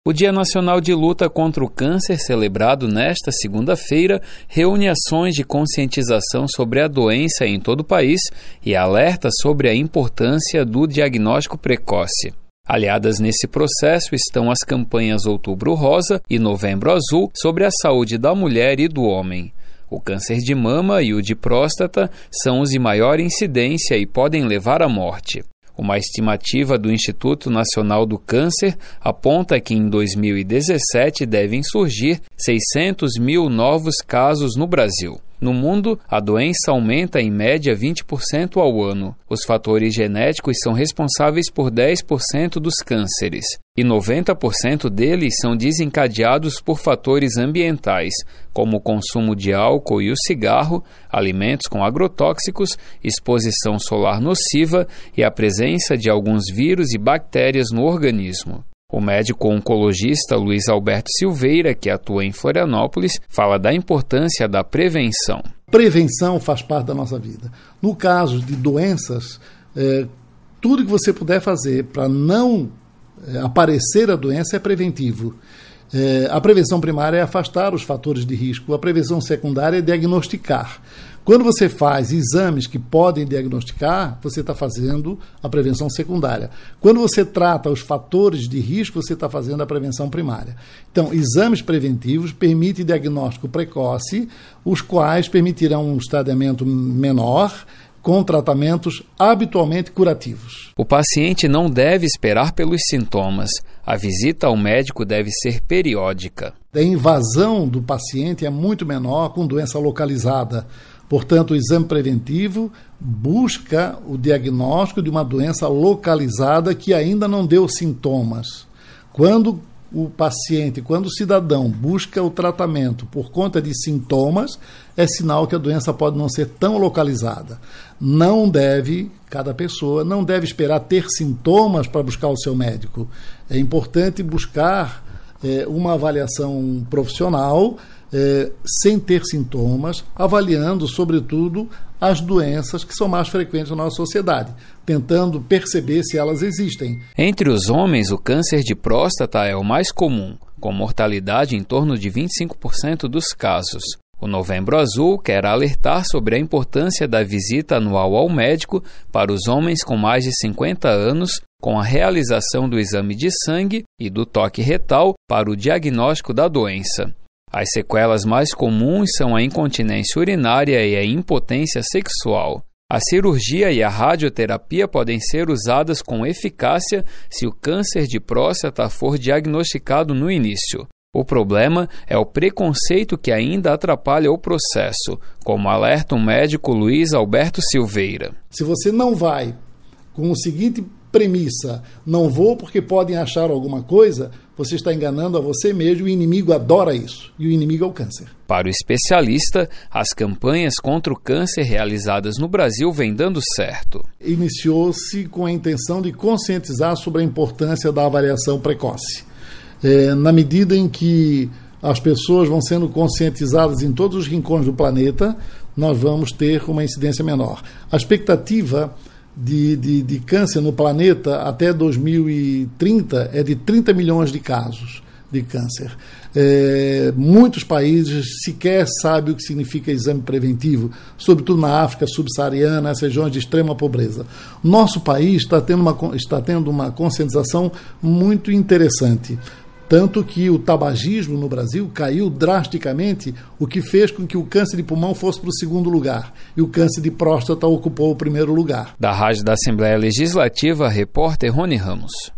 O Dia Nacional de Luta contra o Câncer, celebrado nesta segunda-feira, reúne ações de conscientização sobre a doença em todo o país e alerta sobre a importância do diagnóstico precoce. Aliadas nesse processo estão as campanhas Outubro Rosa e Novembro Azul sobre a saúde da mulher e do homem. O câncer de mama e o de próstata são os de maior incidência e podem levar à morte. Uma estimativa do Instituto Nacional do Câncer aponta que em 2017 devem surgir 600 mil novos casos no Brasil. No mundo, a doença aumenta em média 20% ao ano. Os fatores genéticos são responsáveis por 10% dos cânceres, e 90% deles são desencadeados por fatores ambientais, como o consumo de álcool e o cigarro, alimentos com agrotóxicos, exposição solar nociva e a presença de alguns vírus e bactérias no organismo. O médico oncologista Luiz Alberto Silveira, que atua em Florianópolis, fala da importância da prevenção. Prevenção faz parte da nossa vida. No caso de doenças, tudo que você puder fazer para não aparecer a doença é preventivo. A prevenção primária é afastar os fatores de risco, a prevenção secundária é diagnosticar. Quando você faz exames que podem diagnosticar, você está fazendo a prevenção secundária. Quando você trata os fatores de risco, você está fazendo a prevenção primária. Então, exames preventivos permitem diagnóstico precoce, os quais permitirão um estadiamento menor, com tratamentos habitualmente curativos. O paciente não deve esperar pelos sintomas. A visita ao médico deve ser periódica. A invasão do paciente é muito menor com doença localizada. Portanto, o exame preventivo busca o diagnóstico de uma doença localizada que ainda não deu sintomas. Quando o cidadão busca o tratamento por conta de sintomas, é sinal que a doença pode não ser tão localizada. Cada pessoa não deve esperar ter sintomas para buscar o seu médico. É importante buscar uma avaliação profissional sem ter sintomas, avaliando, sobretudo, as doenças que são mais frequentes na nossa sociedade, tentando perceber se elas existem. Entre os homens, o câncer de próstata é o mais comum, com mortalidade em torno de 25% dos casos. O Novembro Azul quer alertar sobre a importância da visita anual ao médico para os homens com mais de 50 anos, com a realização do exame de sangue e do toque retal para o diagnóstico da doença. As sequelas mais comuns são a incontinência urinária e a impotência sexual. A cirurgia e a radioterapia podem ser usadas com eficácia se o câncer de próstata for diagnosticado no início. O problema é o preconceito que ainda atrapalha o processo, como alerta o médico Luiz Alberto Silveira. Se você não vai com o seguinte premissa, não vou porque podem achar alguma coisa, você está enganando a você mesmo, o inimigo adora isso, e o inimigo é o câncer. Para o especialista, as campanhas contra o câncer realizadas no Brasil vêm dando certo. Iniciou-se com a intenção de conscientizar sobre a importância da avaliação precoce. Na medida em que as pessoas vão sendo conscientizadas em todos os rincões do planeta, nós vamos ter uma incidência menor. A expectativa de câncer no planeta até 2030 é de 30 milhões de casos de câncer. Muitos países sequer sabem o que significa exame preventivo, sobretudo na África subsaariana, nas regiões de extrema pobreza. Nosso país está tendo uma conscientização muito interessante. Tanto que o tabagismo no Brasil caiu drasticamente, o que fez com que o câncer de pulmão fosse para o segundo lugar e o câncer de próstata ocupou o primeiro lugar. Da Rádio da Assembleia Legislativa, repórter Rony Ramos.